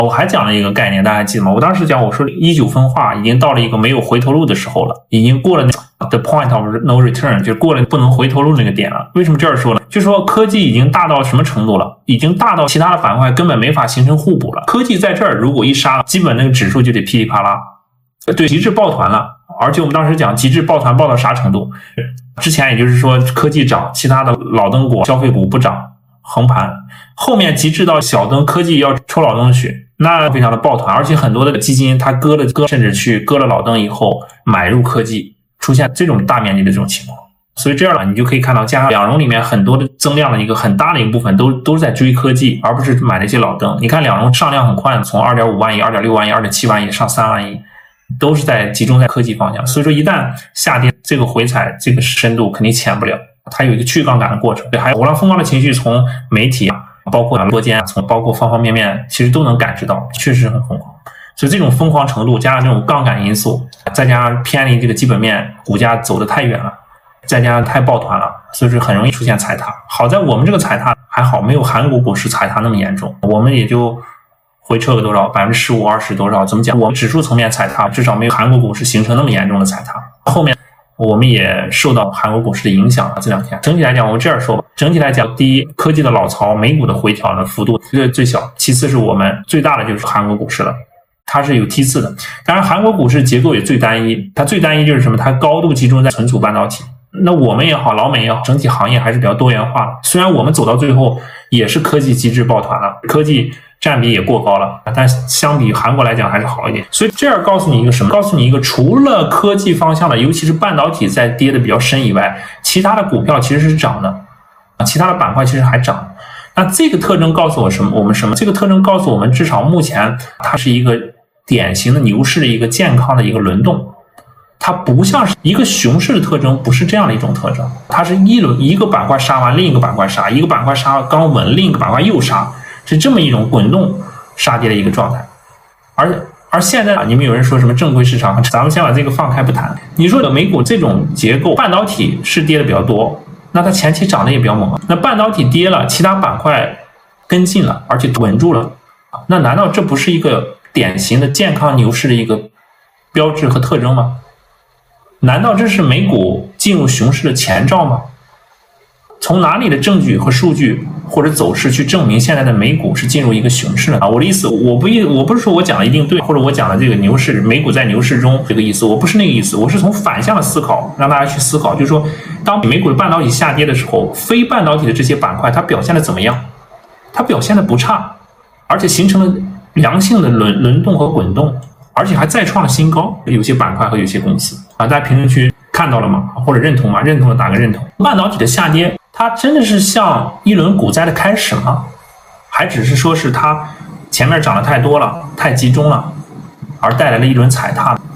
我还讲了一个概念，大家还记得吗？我当时讲，我说19分化已经到了一个没有回头路的时候了，已经过了 the point of no return， 就过了不能回头路那个点了。为什么这样说呢？就是说科技已经大到什么程度了？已经大到其他的板块根本没法形成互补了。科技在这儿如果一杀，基本那个指数就得噼里啪啦，对，极致抱团了。而且我们当时讲极致抱团抱到啥程度？之前也就是说科技涨，其他的老灯股、消费股不涨，横盘。后面极致到小灯科技要抽老灯的血，那非常的抱团，而且很多的基金它割，甚至去割了老灯以后买入科技，出现这种大面积的这种情况。所以这样你就可以看到，加上两融里面很多的增量的一个很大的一个部分都是在追科技，而不是买那些老灯。你看两融上量很快，从 2.5 万亿、2.6 万亿、2.7 万亿上3万亿，都是在集中在科技方向。所以说一旦下跌，这个回踩这个深度肯定潜不了，它有一个去杠杆的过程。还有风光的情绪从媒体包括多间包括方方面面其实都能感知到，确实很疯狂。所以这种疯狂程度加上这种杠杆因素，再加上偏离这个基本面，股价走得太远了，再加上太抱团了，所以说很容易出现踩踏。好在我们这个踩踏还好，没有韩国股市踩踏那么严重，我们也就回撤个多少15%、20%多少，怎么讲？我们指数层面踩踏至少没有韩国股市形成那么严重的踩踏。后面我们也受到韩国股市的影响，这两天整体来讲，我这样说吧，整体来讲，第一，科技的老槽，美股的回调的幅度是最小，其次是我们最大的就是韩国股市了，它是有梯次的。当然韩国股市结构也最单一，它最单一就是什么？它高度集中在存储半导体。那我们也好，老美也好，整体行业还是比较多元化的。虽然我们走到最后也是科技极致抱团了，科技占比也过高了，但相比韩国来讲还是好一点。所以这样告诉你一个什么？告诉你一个，除了科技方向的，尤其是半导体在跌的比较深以外，其他的股票其实是涨的，其他的板块其实还涨。那这个特征告诉我什么？这个特征告诉我们，至少目前它是一个典型的牛市的一个健康的一个轮动。它不像是一个熊市的特征，不是这样的一种特征，它是一个板块杀完另一个板块杀，一个板块杀刚稳，另一个板块又杀，是这么一种滚动杀跌的一个状态。而现在你们有人说什么正规市场，咱们先把这个放开不谈。你说的美股这种结构，半导体是跌的比较多，那它前期涨得也比较猛，那半导体跌了，其他板块跟进了，而且稳住了，那难道这不是一个典型的健康牛市的一个标志和特征吗？难道这是美股进入熊市的前兆吗？从哪里的证据和数据或者走势去证明现在的美股是进入一个熊市呢？我的意思，我不是说我讲的一定对，或者我讲的这个牛市，美股在牛市中这个意思，我不是那个意思，我是从反向的思考，让大家去思考，就是说，当美股的半导体下跌的时候，非半导体的这些板块它表现的怎么样？它表现的不差，而且形成了良性的轮动和滚动，而且还再创了新高，有些板块和有些公司大家评论区看到了吗？或者认同吗？认同的打个认同。半导体的下跌，它真的是像一轮股灾的开始吗？还只是说是它前面涨得太多了，太集中了，而带来了一轮踩踏？